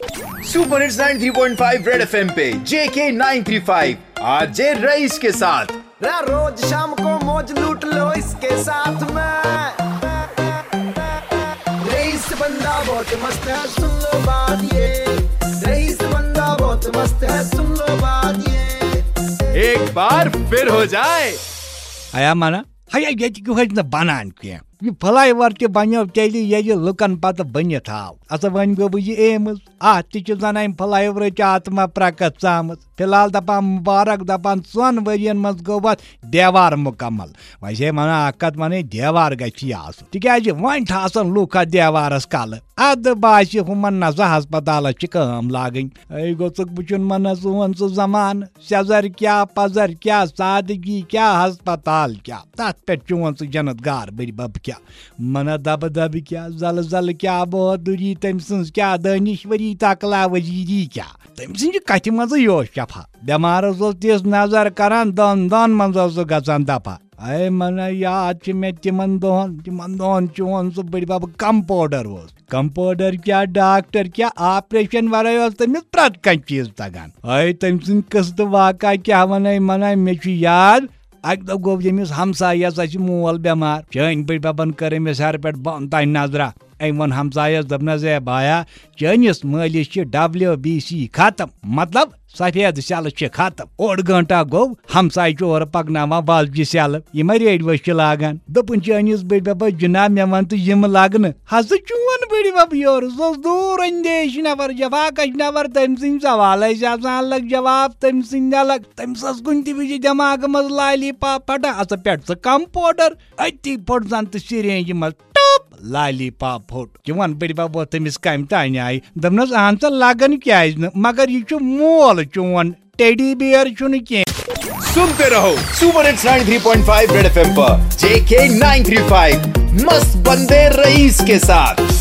Super hits 93.5 red FM पे JK 935 आज जे rice के साथ। रोज शाम को मौज लूट लो इसके साथ में। रईस बंदा बहुत मस्त है, सुन लो बात ये। रईस बंदा बहुत मस्त है, सुन लो बात ये। एक बार फिर हो जाए आया माना हाय ये बनान क्या ये फ्लाई ओवर के बनो तेली ये लुकन पत बनित हाव अस वन गो बह एमस अत जन फ्लाई ओवर आत्मा प्रकट सामत फिलहाल दपान मुबारक दपान 4 वरियन मज गो देवार मुकम्मल वैसे मना अकत वन देवार गज वन लूख देवारस कल अद बास हुमन नसा हस्पताल कम लागन गोक बुचन मन सोन सह जमान सजर क्या पजर क्या सादगी क्या हस्पताल क्या तथ पे चोन सह जनत गार बड़ी बब क्या मन दब दब क्या जल जल क्या बहादुरी तम सज क्या दानिश्वरी तकला वजीरी क्या तम सज कथ मज योश शफा बेमारस तिस नजर करान दन दन मज गसान दफा अय मन याद मे तिमन दोहन चोन सह बड़ी बब कंपाउंडर क्या डॉक्टर क्या ऑपरेशन वराय तमिस प्रत कह चीज तगान अय तम सद कस्त वाक़ा क्या वन मन मे याद अक दो गो यमिस हमसायस मोल बेमार चन बड़ बबन कर अमिस हर पे बन तान नजरा अम वन हमसायस दपन ए बाया चनिस मालिस WBC खत्म मतलब सफेद सेल खत्म 1 घंटा गो हमसाय चोर पकना बालजी सेल यम रेड वश लागान दपन चनिस बड़ बब जनाब मे वन तो यम लगन हस चोन बड़ बब योर दूर अंदेश नफर जफाकश नफर तम सिंह सवाल अलग जवाब तम सिंह अलग तम कुन तज दिमाग मज लाली पाप फटा अस पे कंपाउंडर अति फट जन तो सिरेंज मज लाली पाप फोट वन बड़ बब तमिस कम तान आई दपनस अहन सा लगन क्या मगर यह मोल चोन टेडी बियर सुनते रहो सुपर हिट्स 93.5 रेड एफएम पर JK 935 मस्त बंदे रईस के साथ।